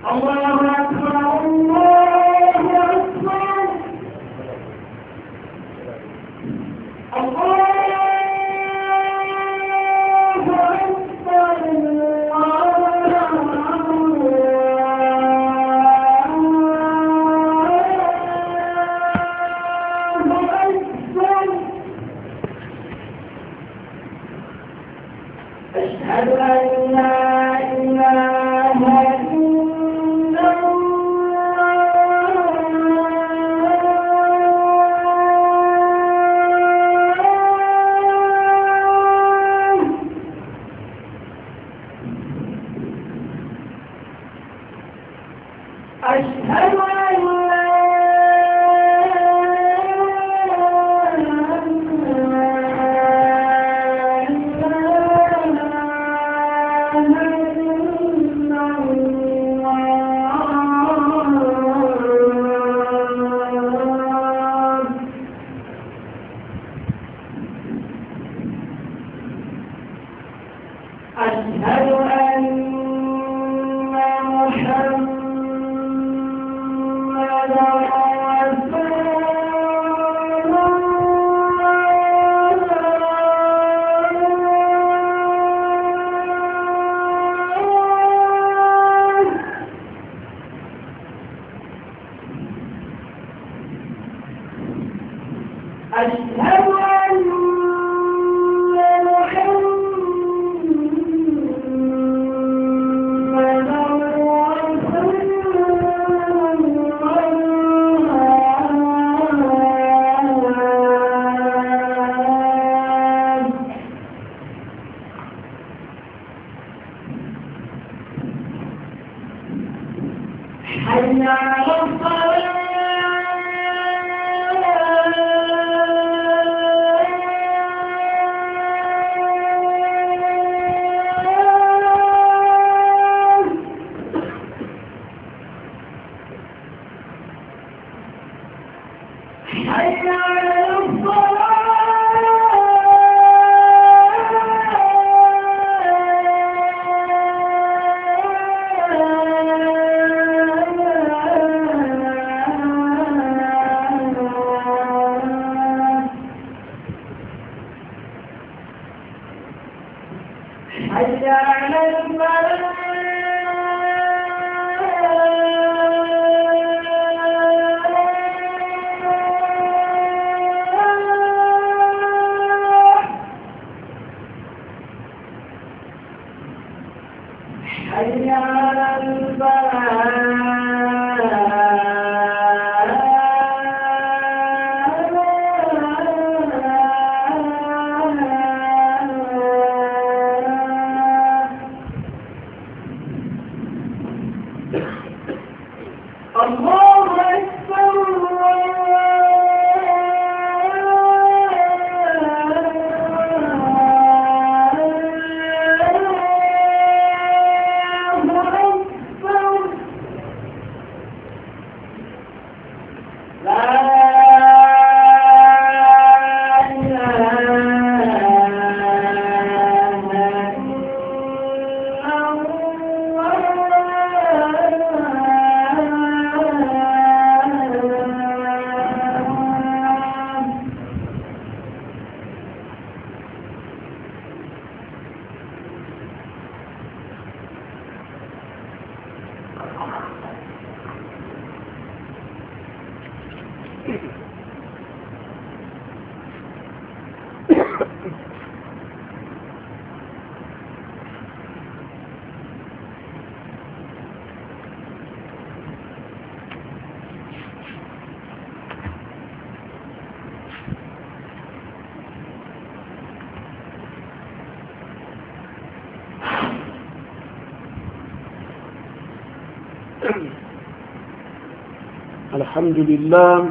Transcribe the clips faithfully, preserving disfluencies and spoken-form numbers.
الحمد لله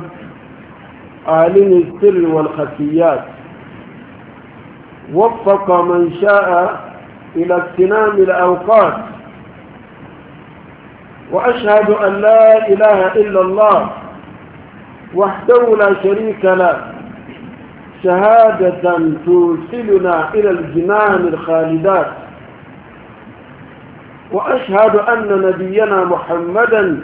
عالم السر والخفيات، وفق من شاء إلى اغتنام الأوقات، وأشهد أن لا إله إلا الله وحده لا شريك له شهادة توصلنا إلى الجنان الخالدات، وأشهد أن نبينا محمدا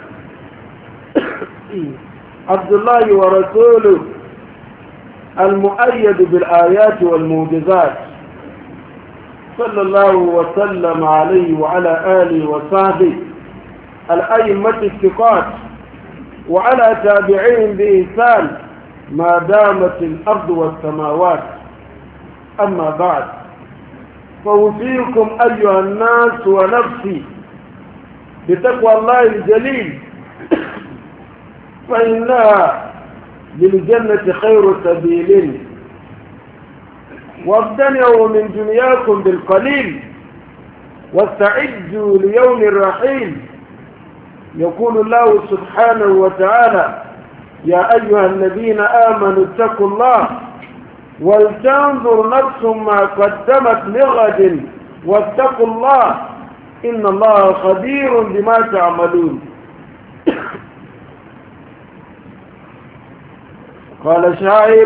عبد الله ورسوله المؤيد بالآيات والمعجزات صلى الله وسلم عليه وعلى آله وصحبه الأئمة الثقات وعلى تابعين بإحسان ما دامت الأرض والسماوات. أما بعد، فأوصيكم أيها الناس ونفسي بتقوى الله الجليل، فإنها للجنة خير سبيل. وابتنعوا من دنياكم بالقليل واستعدوا ليوم الرحيل. يقول الله سبحانه وتعالى: يا أيها الذين آمنوا اتقوا الله ولتنظر نفس ما قدمت لغد واتقوا الله إن الله خبير بما تعملون. قال شاعر: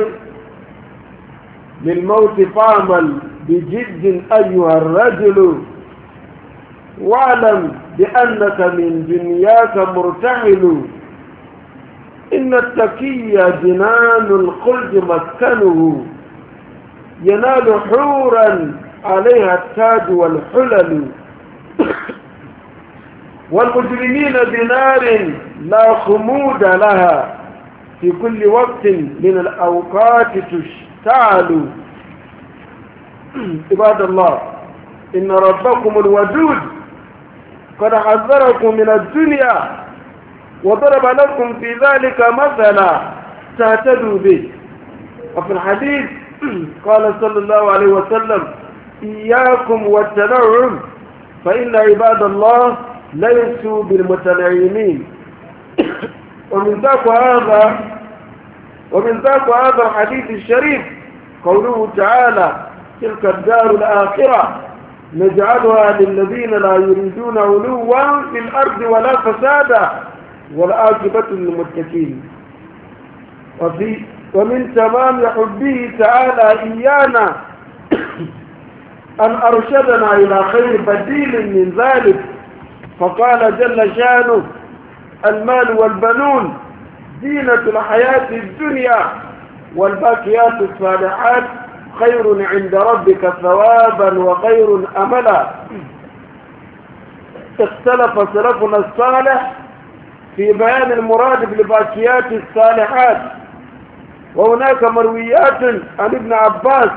للموت فاعمل بجد أيها الرجل واعلم بأنك من دنياك مرتحل. إن التقي جنان الخلد مسكنه ينال حورا عليها التاج والحلل. والمجرمين بنار لا خمود لها في كل وقت من الأوقات تشتعل. عباد الله، إن ربكم الودود قد حذركم من الدنيا وضرب لكم في ذلك مثلا تهتدوا به. وفي الحديث قال صلى الله عليه وسلم: إياكم والتنعم فإن عباد الله ليسوا بالمتنعمين. ومن ذاك هذا ومن ذاك هذا الحديث الشريف قوله تعالى: تلك الدار الآخرة نجعلها للذين لا يريدون علوا في الأرض ولا فسادا والعاقبة للمتقين. وفي ومن تمام حبه تعالى إيانا أن أرشدنا إلى خير بديل من ذلك، فقال جل شانه: المال والبنون زينة الحياة الدنيا والباقيات الصالحات خير عند ربك ثوابا وخير أملا. اختلف سلفنا الصالح في بيان المراد بالباقيات الصالحات، وهناك مرويات عن ابن عباس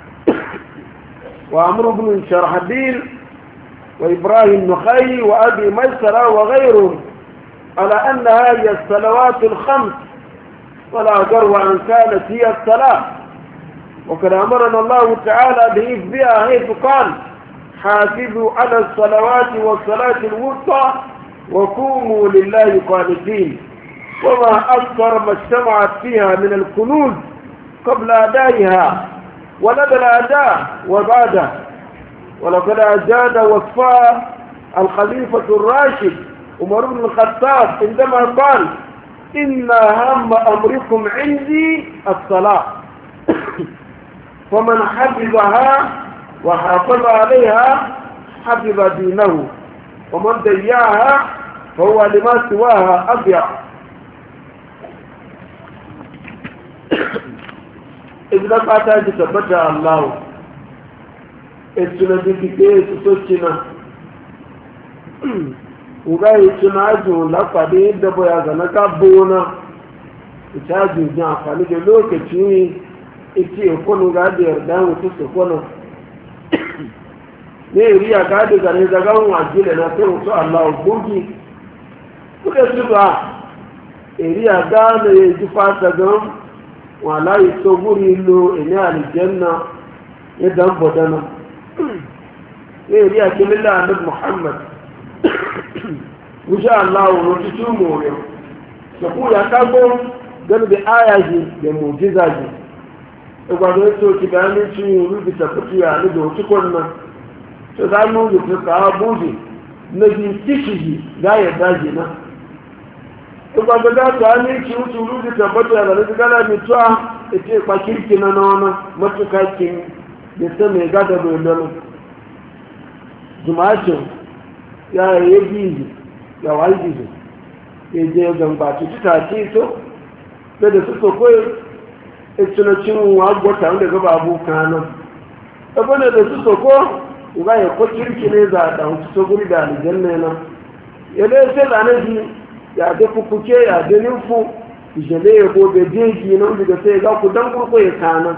وعمرو بن شرحبيل وإبراهيم نخي وأبي ميسرة وغيرهم على أنها هي الصلوات الخمس، ولا جرو أن كانت هي الصلاة. وقد أمرنا الله تعالى بحفظها حيث قال: حافظوا على الصلوات والصلاة الوسطى وقوموا لله قانتين. وما أكثر ما اجتمعت فيها من الكنوز قبل أدائها ولدى الأداء وبعده. ولقد أجاد وصفها الخليفة الراشد عمر بن الخطاب عندما قال: إن أهم أمركم عندي الصلاة، فمن حفظها وحافظ عليها حفظ دينه، ومن ضيعها فهو لما سواها أضيع. إذا فاتت تبتع الله السنة بكتير تسوشنا ugai tunaju lafade da boya ga na kabona itaji jan afani da lokaci ite kono ga da yarda mutu su kono ne riya ga da gare daga wajile na sai to Allah gogi kuda su ba riya ga ne ji fata gam wallahi to guri lo ina aljanna ya dan bodana ne riya kilalla annabi Muhammad Insha Allah wani cikin more da ku ya kago gani da ayaji da mujizaji igwado to ki bayanin cin rubi ta fitiya ne da wata konna to da mu da ka buji na ji kishiji da ya daji na igwado da ta ne ki wuce rubi ta fitiya da ne gana mi twa ite kwa kirki na nona matuka kin da ta mai gada da lolo juma'atin ya yi gizi ya wai gizi ya je gamba ci ta ci to da da su sokoi itsuna cin wa gota wanda gaba abu kanan abana da su soko ga ya ko kirki ne za da su so guri da aljanna na ya dai sai da naji ya da kukuke ya da nufu jele ya go be deji na wanda sai ga ku dan kurko ya kana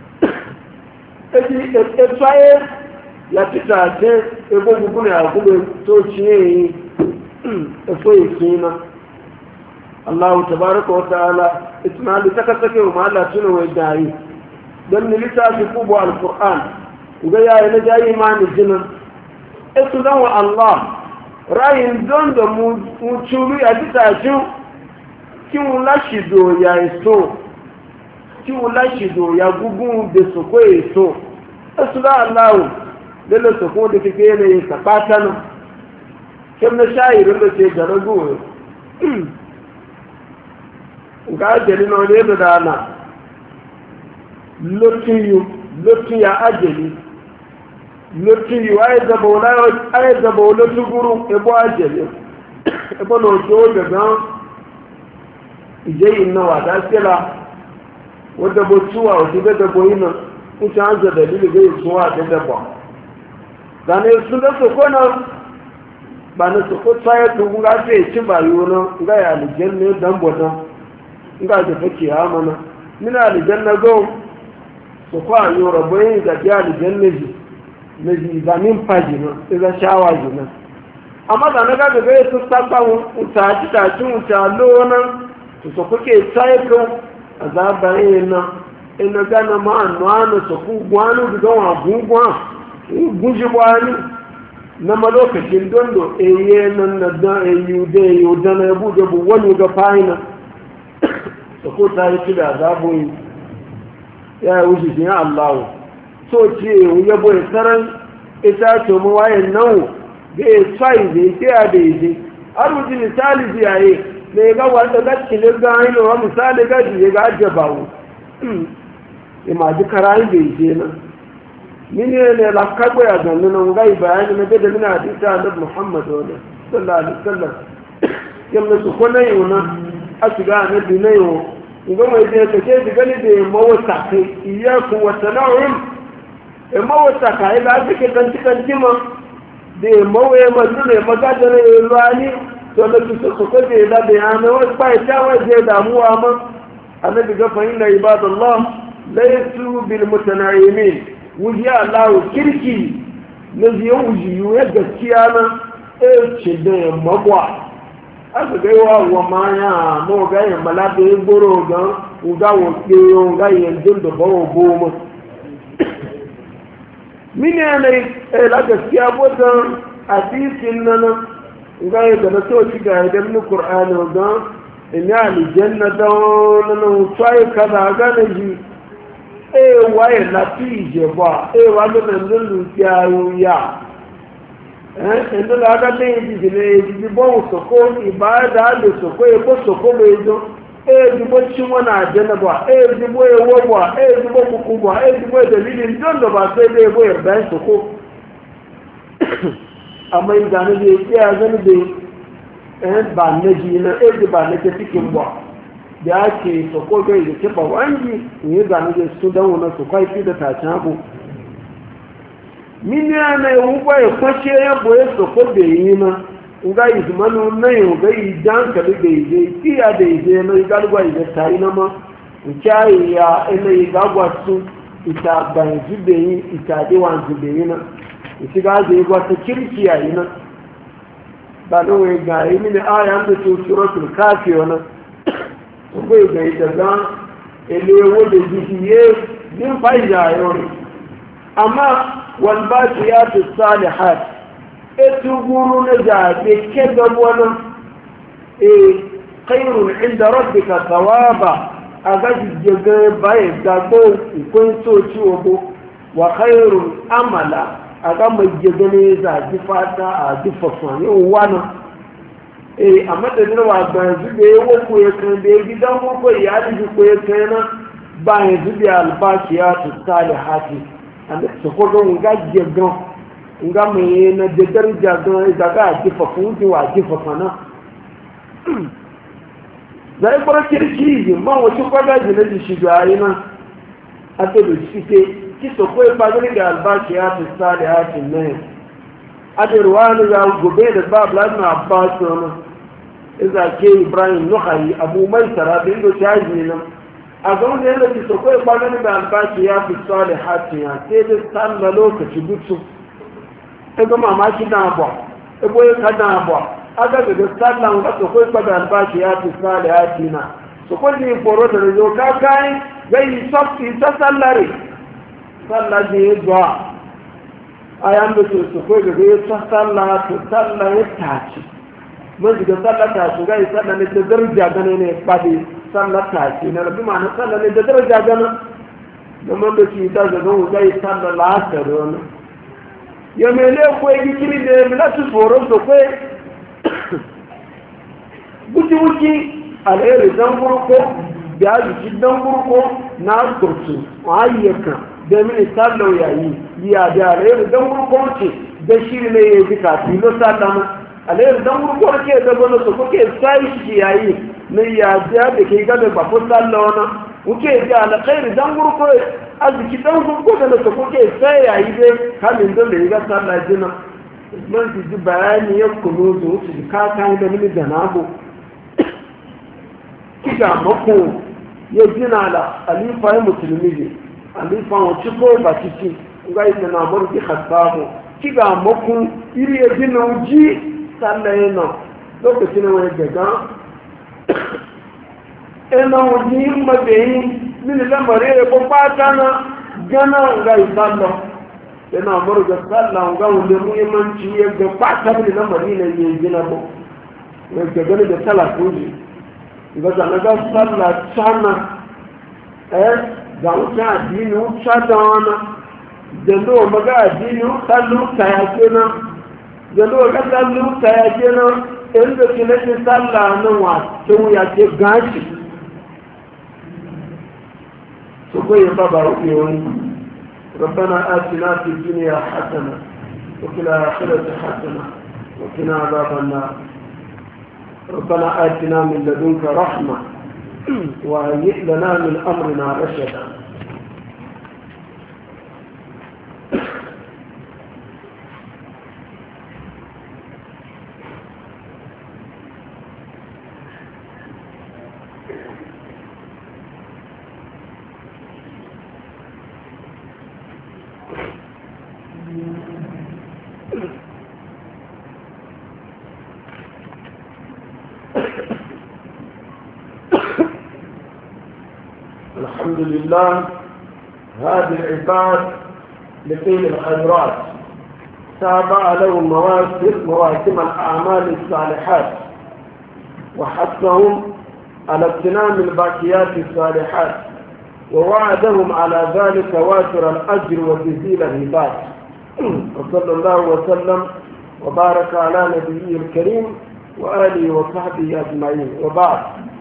eti e tsaye ya tita ce e go gugu ne a gube to ciye e so yi kina Allah tabaraka wa ta'ala isma'il taka take wa Allah tuna wai dari dan ni litafi kubu alquran ga ya ina jayi imani jinan etu dan wa Allah rayin don da mu mu chulu ya tita ju ki mu lashido ya eso ki mu lashido ya gugu de soko eso etu da Allah lele soko de kike ne ka patana kemna shairin da ce garago ga ajali na wani yadda da ana lotiyu lotiya ajali lotiyu ayi zaba wani tuguru ebo ajali ebo na ojo daga ijeyin na wada sila wadda bo tuwa wadda bai da boyi na kuce an za dalili bai tuwa da daba da ne su da su kona ba na su ko tsaye tugu ga ce ci ba yi wani ga ya alijan ne dan bodan nga da take ya mana mina aljanna go so kwa yo rabai da ya aljanna ji ne ji da min pajina da shawa jina amma da na ga ga su saba mu ta ci ta ci mu ta lona to so kuke sai ko azaba ina ina ga na ma anwana so ku gwanu da wa gugwa guji bwani na malokacin dondo eye nan na da eyu de yu da na bu da bu wani ga faina da ko ta yi ci da zaɓoyi ya yi wuce shi ya Allah so ce ya bai tsaron ita ce mu wayan nan ga ya tsayi zai ke a da yi har wuce misali ziyaye ne ga wanda ga cikin ga hanyar wa misali ga ji ga ajiye bawo ya ma ji karayin da yi nan mini ne la kagbo ya zannu nan ga yi bayani na gada mina hadisa annabi Muhammad sallallahu alaihi wasallam yamma su kona yi wannan a shiga na dinayo ga mai da take da gani da mawata kai iyaku wa tanawum e mawata kai da take kan cikin jima da mawaye mazu ne magada ne ruwani to na su su ko da da bayana wa bai ta waje damuwa ma annabi ga fa inna ibadallah laysu bil mutanayimin wuji Allah kirki na ziyo wuji ya gaskiya na e ce da magwa aka gaiwa wa maya mo gayin malabe gboro gan uga wo pe o gayin jin da bawo goma mine ne e la gaskiya bodan hadisin nan gayin da na so ci ga da min qur'ani gan ina ali jannata nan sai kaza ga ne ji e waye na ti je ba e wa ga nan lu ya ya ẹ̀ndọ́ lára lẹ́yìn ìdílé ìdìbò òsòkó ìbáradà lè sòkó epo sòkó lẹ́jọ́ èdìbò tí wọ́n náà jẹ́nàbọ̀ èdìbò ewó bọ̀ èdìbò kúkú bọ̀ èdìbò ìdẹ̀lílì ndọ́ndọ̀bà tó ilé ewó ẹ̀bá ìsòkó àmọ́ ìdáná lè tí a gẹ́nu lè ẹ̀bà nẹ́jì iná èdìbà nẹ́jẹ́ tí kì ń bọ̀ bí a kì í sòkó gẹ́ ìdíkẹ́ bọ̀ wọ́n yìí ìyẹn ìdáná lè sún dáwọn náà sòkó ìfídà tàṣán mini ana ewuba ekwache ya bụ esoko beyi na nga izumanu nayo ga idan ka be ide ti ya de ide no igalugwa ide tai na ma nchai ya ene igagwa su ita ban zubeyi ita de wan zubeyi na itiga de igwa ta kirki ya ina ba do we ga yi mini aya da to suratul kafir na ko ga ida ga ele wo de jiye din faida yo amma والباقيات الصالحات اتقولون جاء كذب ولا إيه خير عند ربك ثوابا أجد جبا يدعو يكون سوتي وبو وخير عملا أجمع جبني إذا دفعتا دفعتني وانا إيه أما تدروا أبان زبي وكو يكن بيجي دم وكو يادي وكو يكن بان زبي الباقيات الصالحات su ko don gajiye gan nga mai na jadar jagon daga a jifa funki wa jifa fana da ya fara kirki yi ma wacce kwaga jina ji shi da yi nan a ta da shi ke kisa kawai fagani da albashi ya fi sa da ya fi nan a da ruwa ne ga gobe da ba blasma abbas wani iza ke ibrahim nuhayi abu mai tara da inda ta yi nan a ga wani yadda kisa kawai fagani da albashi ya fi sa da hatin ya sai da san da lokaci gutu ego mamaki na abuwa ego ya kada abuwa aga daga sallan ga sokoi kwada albashi ya fi sale ya fi na sokoi ne foro da rizo ka kayi zai yi sofi ta sallare sallah ne ya zuwa a yan da su sokoi daga ya ta sallah ta sallah ya taci mun shiga sallah taci ga yi sallah ne da daraja gane ne fadi sallah taci na rabi ma na sallah ne da daraja gane da man da ci ta zaga ga yi sallah la'asar wani ya mele kwe gikiri da milatu tsoron da kwe wuki-wuki alheri don gurko da jiki don gurko na turtu ayyukan da mini sallau yayi ya da alheri don gurko ce da shiri ne ya ji kafin lo sallama alheri don gurko ke da bane su kuke sai shi yayi ne ya da da ke gaba ba ko sallau na kuke da alheri don gurko arziki dan gurgu da ta kuke sai yayi dai kamin da bai ga sallah jina man ji ji bayani ya kuno zo su ka kan da mini da nabo kiga mako ya jina la alifa ya musulmi ne alifa wa ciko ba ciki ga ita na bar ki khasabu kiga mako iri ya jina uji sallah yana lokacin wani daga ena uji mabeyin mini lamari ya ko fata na gana ga isalla yana murga sallah ga wanda muhimmanci ya ga fata mini lamari ne ya gina ko ya ga gani da talakoji ga zana ga sallah sana eh ga wuta addini wuta da wana da ndo maga addini sallu ta ya kenan da ndo ga sallu ta ya kenan inda kina sallah nan wa tun ya ce gashi سكوي بابا رؤيوني ربنا آتنا في الدنيا حسنة وفي الآخرة حسنة وقنا عذاب النار ربنا آتنا من لدنك رحمة وهيئ لنا من أمرنا رشدا الحمد لله هذه العباد لقيل الخيرات تابع لهم مواسم مواسم الأعمال الصالحات وحثهم على اغتنام الباقيات الصالحات ووعدهم على ذلك وافر الأجر وجزيل الهبات وصلى الله وسلم وبارك على نبيه الكريم وآله وصحبه أجمعين وبعد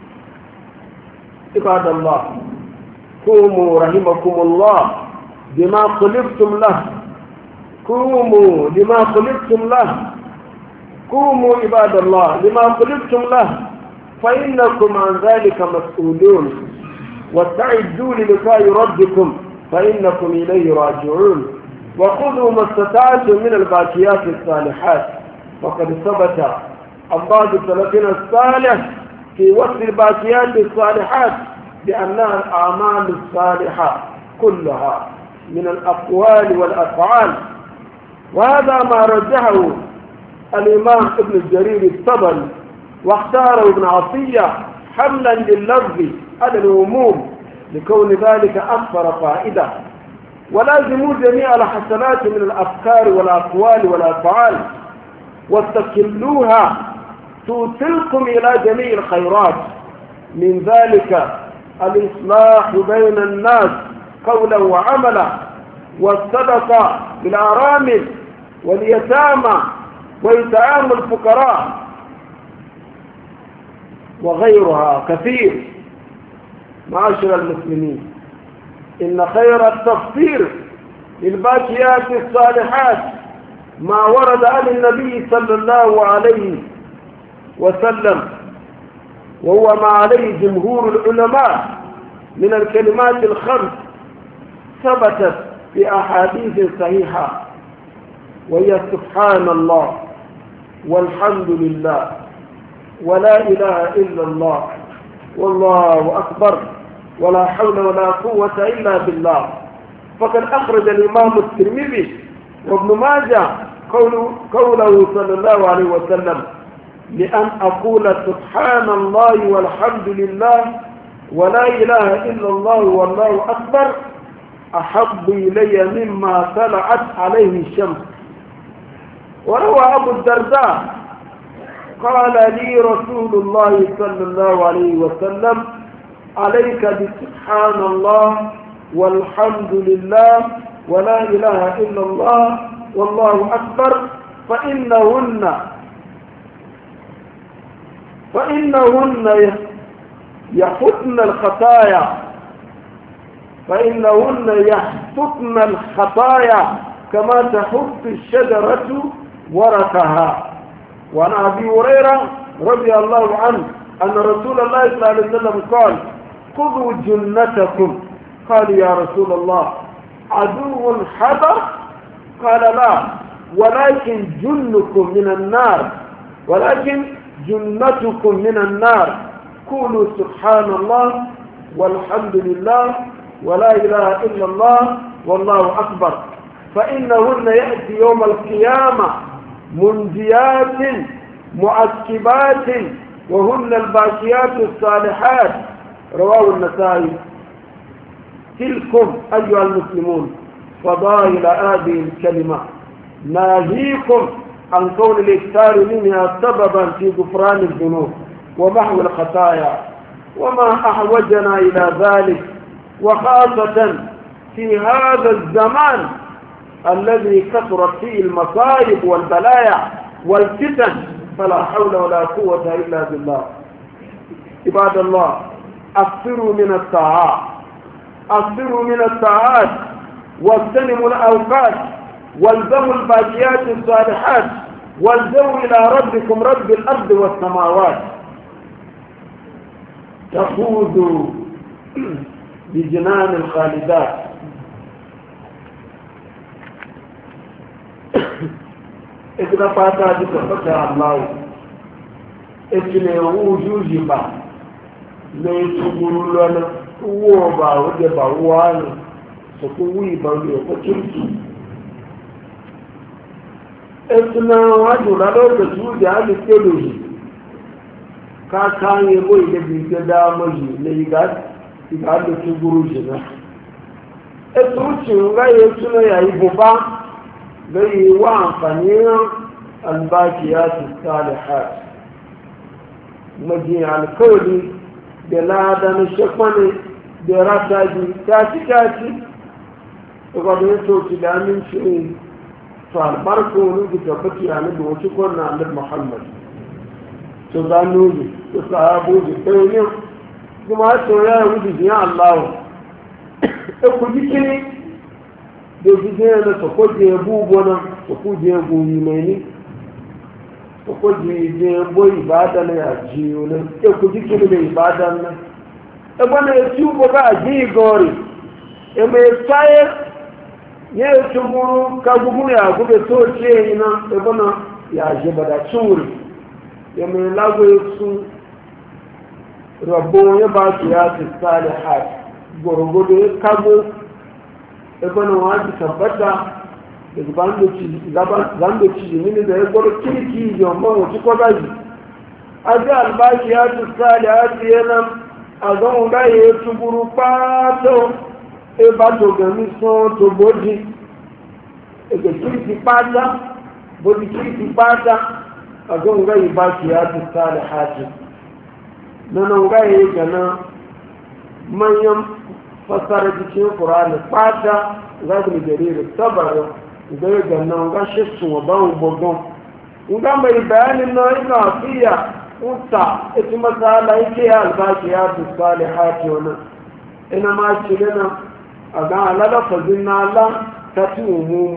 عباد الله قوموا رحمكم الله بما خلقتم له قوموا لما خلقتم له قوموا عباد الله لما خلقتم له فإنكم عن ذلك مسؤولون واستعدوا للقاء ربكم فإنكم إليه راجعون وخذوا ما استطعتم من الباقيات الصالحات وقد ثبت عن بعض سلفنا الصالح في وصف الباقيات الصالحات بأنها الأعمال الصالحة كلها من الأقوال والأفعال وهذا ما رجحه الإمام ابن جرير الطبري واختاره ابن عطية حملا لللفظ على العموم لكون ذلك أكثر فائدة ولازموا جميع الحسنات من الأفكار والأقوال والأفعال واستكلوها توصلكم إلى جميع الخيرات من ذلك الإصلاح بين الناس قولا وعملا والصدقة بالأرامل واليتامى وإطعام الفقراء وغيرها كثير. معاشر المسلمين، إن خير التفسير للباقيات الصالحات ما ورد عن النبي صلى الله عليه وسلم، وهو ما عليه جمهور العلماء من الكلمات الخمس، ثبتت في أحاديث صحيحة، وهي سبحان الله والحمد لله ولا إله إلا الله والله أكبر ولا حول ولا قوة إلا بالله. فقد أخرج الإمام الترمذي وابن ماجه قوله, قوله صلى الله عليه وسلم: لأن أقول سبحان الله والحمد لله ولا إله إلا الله والله أكبر أحب إلي مما طلعت عليه الشمس. وروى أبو الدرداء قال لي رسول الله صلى الله عليه وسلم: عليك بسبحان الله والحمد لله ولا إله إلا الله والله أكبر، فإنهن فإنهن يحطن الخطايا فإنهن يحطن الخطايا كما تحط الشجرة ورقها. وعن أبي هريرة رضي الله عنه أن رسول الله صلى الله عليه وسلم قال: خذوا جنتكم. قال: يا رسول الله عدو حضر؟ قال: لا، ولكن جنكم من النار ولكن جنتكم من النار. قولوا سبحان الله والحمد لله ولا إله إلا الله والله أكبر، فإنهن يأتي يوم القيامة منجيات معكبات وهن الباقيات الصالحات. رواه النسائي. تلكم أيها المسلمون فضائل هذه الكلمة، ناهيكم عن كون الإكثار منها سببا في غفران الذنوب ومحو الخطايا، وما أحوجنا إلى ذلك، وخاصة في هذا الزمان الذي كثرت فيه المصائب والبلايا والفتن، فلا حول ولا قوة إلا بالله. عباد الله، أكثروا من الطاعات أكثروا من الطاعات واغتنموا الأوقات، والزموا الباقيات الصالحات، والزموا إلى ربكم رب الأرض والسماوات، تفوزوا بجنان الخالدات. إذا فاتا جدا الله إذن وجوجي با ليتقولوا لنا ووبا وجبا وانا سكوي با ويوكتنكي إذن وجولا لو تسوجي على التلوجي كاكان يبوي لبي قدامجي ليغاد يغاد تقولوا إذن وجولا يبوبا gai wa amfani albakiyatu salihat maji alkawli da ladan shekwane da rataji taci taci daga da yato ki da aminci to albarko ne ki tabbati a nabi wace kwanna annabi Muhammad to zanu ji to sahabu ji tayin kuma to ya wuce ya Allah e ku dikini da jije na sokoje bubo na sokuje gumi mai ni sokoje je bo ibada na ajiyo na e ku dikini da ibada na e bana e tubo ga aji gori e me tsaye ye tuguru ka gugu ya gube to ce ina e bana ya je bada tsuri e me lago su rabbo ya ba su ya salihat gorogodo kago ebono waji tabbata da zando ci mini da ya gwaro kirki yamma wasu kwagaji a ji albashi ya ci sali a ciye nan a zan ga ya tuguru pato e ba to gami son to boji e ga kirki pata boji kirki pata a zan ga ya bashi ya ci sali a ci nan ga ya gana manyan fasara cikin ƙura'ani fata za su jaririn sabarin zai gannan gashe su wa ban bugun nga mai bayanin na ina fiya uta ita masala yake ya albashi ya fi sali hati wani ina ma ci nuna a ga alala fazin na ala ta ci umumu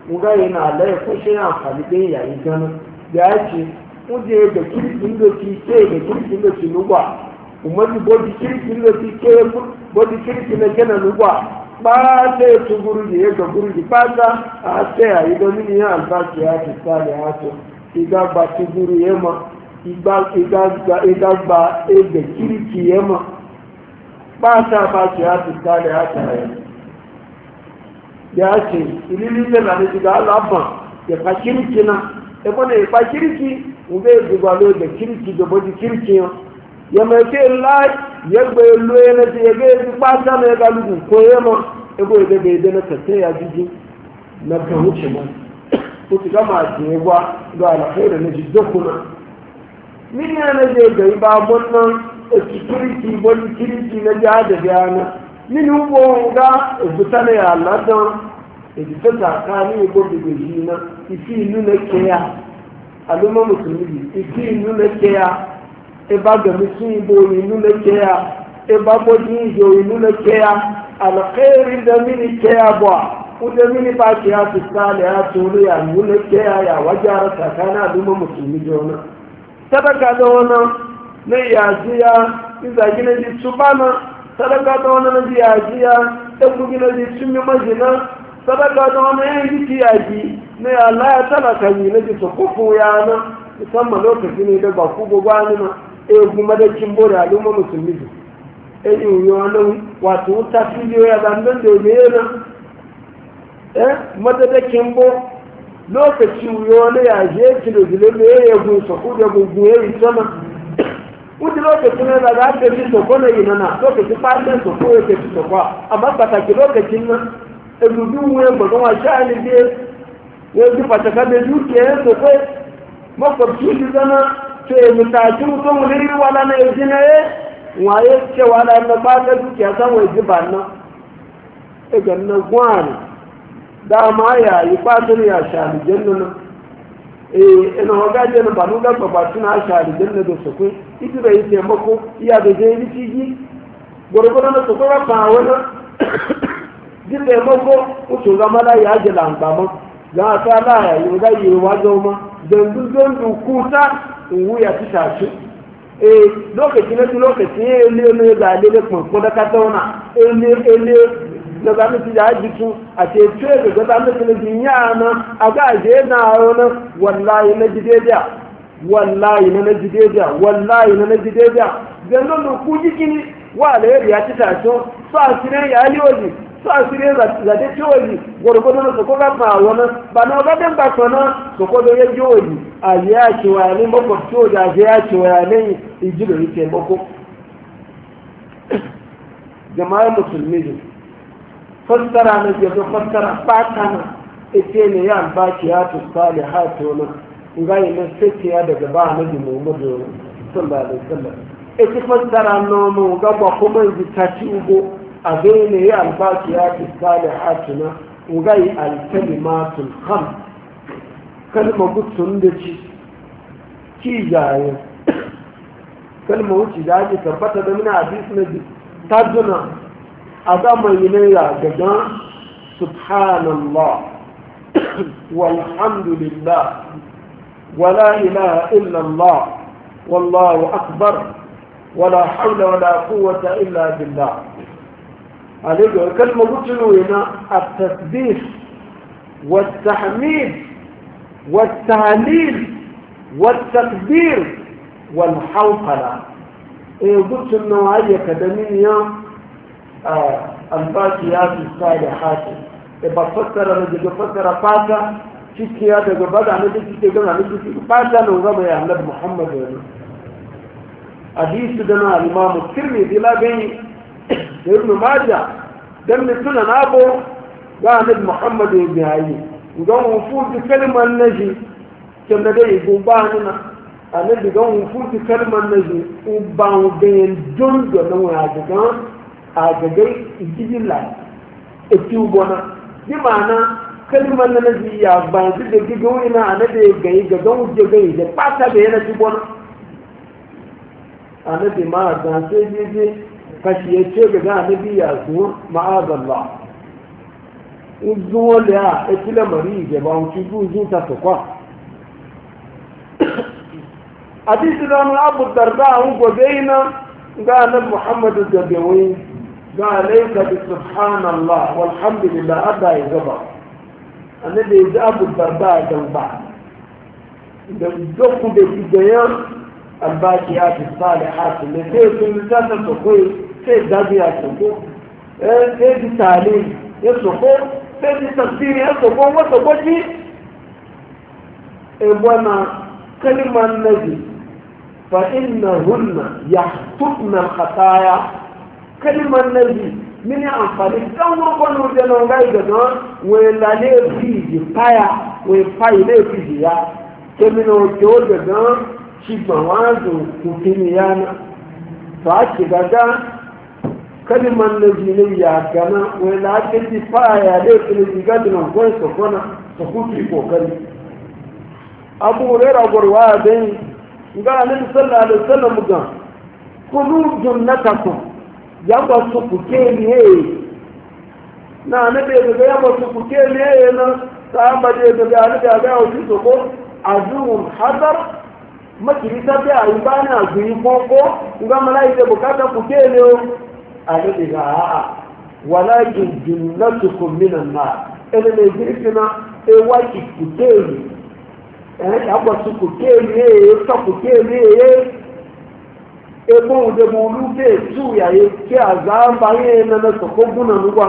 nga yana laye ko shi amfani da yayi gana da ya ce kuje da kirkin da ci ke da kirkin da ci lugwa kuma di bodi kirkin da ci ke bodi kirkin da kana lugwa ba sai tu guru da ga guru di fata a sai ayi da mini ya albashi ya ta sale ya to iga ba tu guru yema iga iga ga iga ba e da kirki yema ba ta ba ya ta sale ya ta ya ce ilili da na diga alaba ya ka kirki na e bane ya ka kirki ube dubalo da kirki da bodi kirki ya mai ce lai ya gbe lo ya na ya ga ba ta na ga lugu ko ya ma e bo da bai da na ta ya jiji na ga wuce ma ko ti ga ma je wa da alkhairi na ji dokuna min ya na je ga ba bonnan e kirki bodi kirki na ja da yana min ubo ga butane ya Allah don e di ta ka ni ko bi ji na ifi nu na ke ya aluma musulmi ifi inu leke ya eba gamisi ibo inu leke ya eba bodi ijo inu leke ya alkhairi da mini ke ya bwa uda mini ba ke ya fisale ya tulu ya inu leke ya ya wajara tsakanin aluma musulmi jona sadaka da wani na yajiya iza gina ji subana sadaka da wani na ji yajiya ɗan gina ji sun yi majina sadaka da wani yan yi yaji ne Allah ya talaka yi na ji sokofu ya na musamman lokaci ne da ba ku gogwa ni na e kuma da kimbo da al'umma musulmi e yi yi wani wato wuta filiyo ya zandan da ne na eh madada kimbo lokaci yi wani ya je kilo gile ne ya gun soku da gungun ya yi sama wuti lokaci ne da za ka ji soko na yi nana lokaci fatan soko ya ke fi sokwa amma pataki lokacin nan e dubi wuyen gbagon wa sha'ani dai yanzu fataka da dukiyar su kai makwabci su zama ce mutaci mutum wani wala na yanzu na ye waye ce wala na ba ta dukiya san wai ji ba nan ga na gwani dama ya yi fatin ya shari jannu nan eh ina waga je na banu ga ba tuna shari jannu da su kai ita bai yi taimako iya da je ni cigi gurgurun na su kai ba wani ji taimako uku zama da ya ji lambaman za a ta laya yi ga yi wa zoma don dukkan dukuta in wuya ta tashi eh lokaci na lokaci ya ile ne ga ile ko da ka tauna ele ele da ga mutu da jitu a ce ce ga ga mutu ne jinya na a ga je na wani wallahi na jideja wallahi na na jideja wallahi na na jideja dan don ku jikini wa da ya ta tashi sa sire ya liyoji sa sire za ta ciwoji gwargwado na soko gafa wani ba na gadon ba kwana soko da ya jiwoji a ya ce wa ne makwabci da ya ce wa ne iji da yake mako jama'ar musulmi ne fassara na jazo fassara fata na ita ne ya albaci ya tuska da hati wani nga yi na sekiya daga ba na ji muhammadu sallallahu alaihi wasallam ita fassara nono gaba kuma yi ta ci ugo abin ne ya albashi ya fi sale hatina ugai alkalimatul kham kalma gutsun da ci ki jaye kalma wuce da ake tabbata da muna hadis na tajuna a gama yi ne ya gaga subhanallah walhamdulillah wala ilaha illallah wallahu akbar wala hawla wala quwwata illa billah عليك الكلمة قلت هنا التسبيح والتحميد والتهليل والتكبير والحوقلة إيه قلت النوعية كدمية آه الفاتحات الصالحات إيه بفكر أنا جد بفكر فاتا شكي هذا قبل أنا جد كده أنا جد فاتا نوغم يا النبي محمد حديث دنا الإمام الترمذي لا بين ابن ماجه دم سنن ابو قال محمد بن علي وقام وفود كلمه النجي كما دai gumbanina annabi ga wufuti kalmar naji uban ben don do no ya daga a daga igilla e tubona bi mana kalmar naji ya ban da gigo ina annabi ga ga ga wuje ga da pata da yana tubona annabi ma ga sai je kashi ya ce ga annabi ya zuwa ma'azallah uzuwa da etile mari je ba un tuju ju ta to kwa hadisi da mu abu darda un gobeina ga nan muhammadu da bewi ga alayka bi subhanallah walhamdulillah ada ya gaba annabi da abu darda da ba da doku da gidayen albaqiyat as-salihat ne sai sun ta ta ko sai dabiya ko eh sai di talim ya soko sai di tafsir ya soko wata gwaji e bwana kalimar nabi fa innahunna yahtubna al-khataya kalimar nabi mini amfani dan gurgurun da nan gai ga don we lale fi di paya we pai le fi ya kemino jo da don shi ba wazo kutini yana fa ki daga kalimar nabi ne ya gana we la ke di paya le fi di ga don ko so kona so kuti kokari abu rera gurwa dai ga annabi sallallahu alaihi wasallam ga kulu jannatakum yamba su kuke ne na annabi ga yamba su kuke ne na sahaba je ga annabi ga wuce so ko azun hadar makirita ta ayi bana gui koko ga malaika bukata kuke ne annabi ga a'a walakin jannatukum minan nar ele ne jirkina e waki kuke ne agba su kukeli eye sọ kukeli eye ebe òde mọ olúgbé tú yàyé kí àzá ń bá yé nana sọkó gúnà nígbà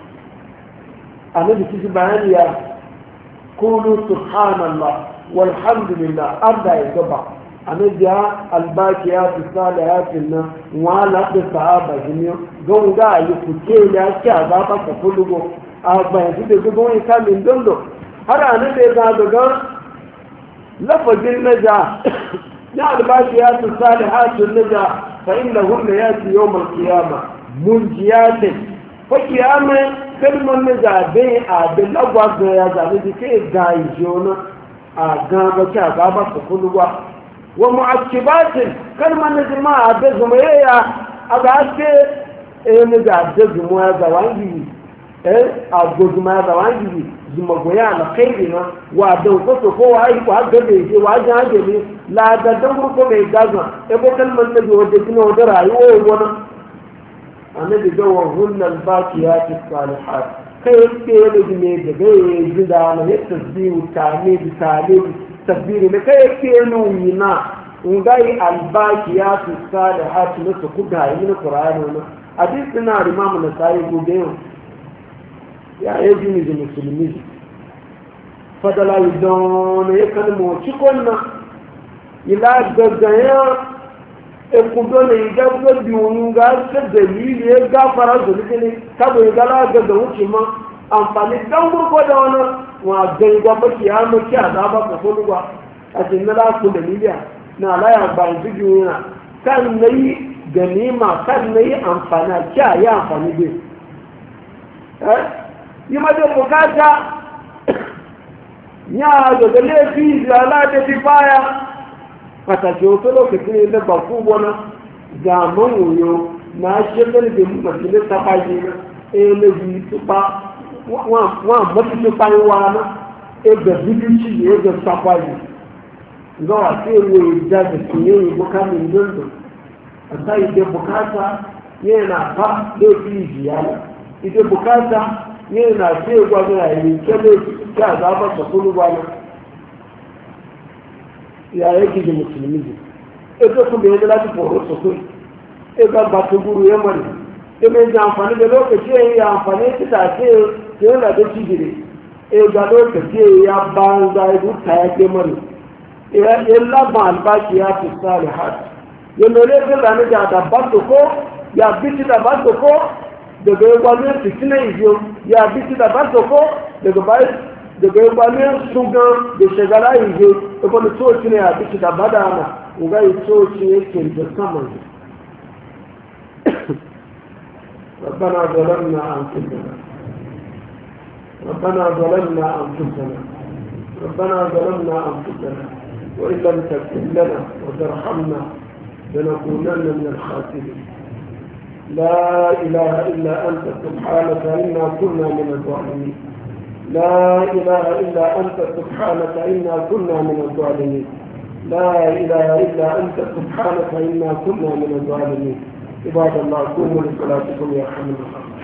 àníbi títí báyìí ya kúrú subhanallah walhamdulillah abda ìjọba àníbi albaki ya fi sálẹ̀ ya fi na wọn aláàpẹ sàábà jìnnì gbọ́n gá àyè kukeli ya kí àzá bá sọkó lúgbọ àgbà ìdílé gbogbo wọn ká mi dọ́ndọ̀ har àníbi ga gàgán لفظ النجاة يعني الباقيات الصالحات النجاة فإنهن يأتي يوم القيامة منجيات فقيامة كلمة النجاة بين عبد الأول يا زميلي كيف جايزون أقام كأقام سكولوا ومعقبات كلمة النجاة ما عبد زميلية أقعدت النجاة زميلية زوانجي eh agozu ma da wani zuma goya na kai na wa da ko to ko ai ko ga be je wa ja je ni la da dan ko be gaza e ko kalman da wanda kino da rayuwa wona annabi da wa hunnal baqiyat as-salihat kai ke da ne da ga gida na ne tasbihu tamid talib tasbih ne kai ke no yina ngai al-baqiyat as-salihat ne su kuda yin qur'ani ne hadisi na imam nasai gobe ya yi jini da musulmi fadala idon ya kan mo cikon na ila gaggaya ekudo ne ga ga biyu ga ta dalili ya gafara da ne kabo ya gala ga da wuce ma amfani dan gurgo da wannan wa gaiwa baki ya maki azaba ka ko lugwa a cikin la ku daliliya na la ya ba bidiyo yana kan nayi ganima kan nayi amfana kya ya amfani dai eh yi mace bukata ya daga laifi zala da fi baya fatace wata lokacin ne da baku wani zaman wuyo na shekar da majalisa ta fashi na e na ji tupa wa mafi tupa yi wa na e ga bidici ya ga safaji ga wa sai wai da da kinye yi bukamin dundu a sai da bukata yana fa laifi ziyara ita bukata yin na ce gwamna ya yi kele ta zaba ta kulu gwamna ya yake da musulmi ne ita kuma ya zala ta foro su kai ita ba ta guru ya mari ita mai amfani da lokaci ya yi amfani ta ta ce ya yana da cigire ita lokaci ya banza ya zuta ya ke mari ya laban albashi ya fi salihat ya mere ta zane da daban da ko ya biti daban da ko daga ya gwamnati fitina iziyo ya biti da ba ko daga bai daga ya gwamnati sugan da shagala iziyo da kuma tsoci ne ya biti da bada na uga yi tsoci yake da saman ربنا ظلمنا أنفسنا ربنا ظلمنا أنفسنا ربنا ظلمنا أنفسنا وإن لم تغفر لنا وترحمنا لنكونن من الخاسرين لا إله إلا أنت سبحانك إنا كنا من الظالمين لا إله إلا أنت سبحانك إنا كنا من الظالمين لا إله إلا أنت سبحانك إنا كنا من الظالمين عباد الله قوموا لصلاتكم يرحمكم الله